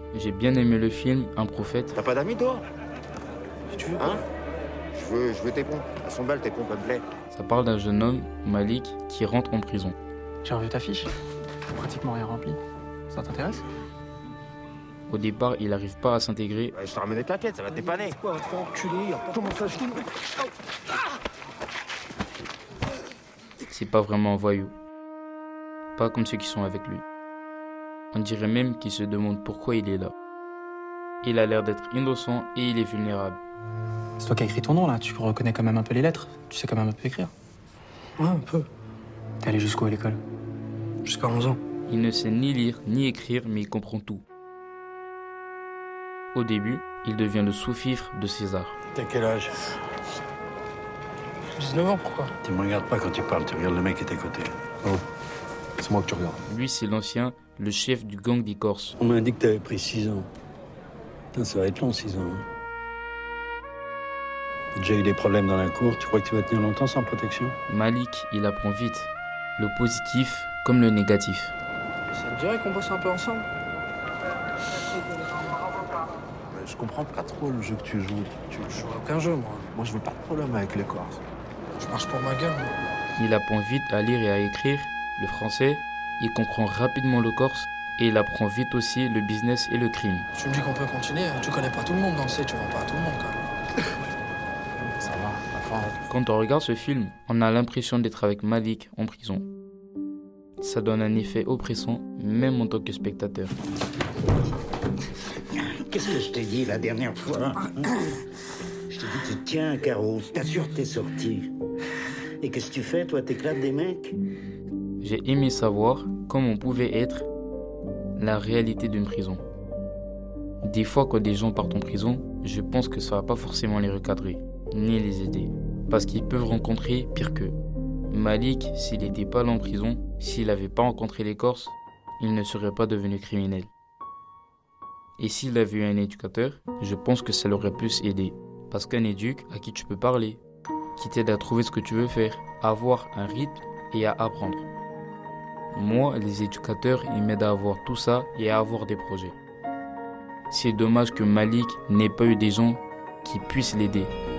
J'ai bien aimé le film Un prophète. T'as pas d'amis, toi? Si tu veux. Hein? Je veux tes pompes. Elles sont belles, tes pompes, elles me plaisent. Ça parle d'un jeune homme, Malik, qui rentre en prison. J'ai revu ta fiche. Pratiquement rien rempli. Ça t'intéresse? Au départ, il n'arrive pas à s'intégrer. Ouais, je t'ai ramené de la tête, ça va te dépanner. Quoi, te faire enculer? Comment ça, je t'ai... C'est pas vraiment un voyou. Pas comme ceux qui sont avec lui. On dirait même qu'il se demande pourquoi il est là. Il a l'air d'être innocent et il est vulnérable. C'est toi qui as écrit ton nom, là. Tu reconnais quand même un peu les lettres. Tu sais quand même un peu écrire. Ouais, un peu. T'es allé jusqu'où à l'école? Jusqu'à 11 ans. Il ne sait ni lire ni écrire, mais il comprend tout. Au début, il devient le sous-fifre de César. T'as quel âge? 19 ans, pourquoi? Tu me regardes pas quand tu parles, tu regardes le mec qui est à côté. Oh, c'est moi que tu regardes. Lui, c'est l'ancien, le chef du gang des Corses. On m'a dit que t'avais pris 6 ans. Putain, ça va être long, 6 ans. Hein. T'as déjà eu des problèmes dans la cour, tu crois que tu vas tenir longtemps sans protection? Malik, il apprend vite. Le positif comme le négatif. Ça te dirait qu'on bosse un peu ensemble? Je comprends pas trop le jeu que tu joues. Je joue à aucun jeu, moi. Moi, je veux pas de problème avec les Corses. Je marche pour ma gueule, moi. Il apprend vite à lire et à écrire le français. Il comprend rapidement le corse. Et il apprend vite aussi le business et le crime. Tu me dis qu'on peut continuer, hein. Tu connais pas tout le monde dans le C, tu vends pas à tout le monde, quand même. Ça va, la fin. Quand on regarde ce film, on a l'impression d'être avec Malik en prison. Ça donne un effet oppressant, même en tant que spectateur. Qu'est-ce que je t'ai dit la dernière fois? Je t'ai dit, tu tiens un carreau, t'assures tes sorties. Et qu'est-ce que tu fais, toi? T'éclates des mecs? J'ai aimé savoir comment pouvait être la réalité d'une prison. Des fois, quand des gens partent en prison, je pense que ça va pas forcément les recadrer, ni les aider. Parce qu'ils peuvent rencontrer pire qu'eux. Malik, s'il n'était pas là en prison, s'il n'avait pas rencontré les Corses, il ne serait pas devenu criminel. Et s'il avait eu un éducateur, je pense que ça l'aurait plus aidé. Parce qu'un éduc à qui tu peux parler, qui t'aide à trouver ce que tu veux faire, à avoir un rythme et à apprendre. Moi, les éducateurs, ils m'aident à avoir tout ça et à avoir des projets. C'est dommage que Malik n'ait pas eu des gens qui puissent l'aider.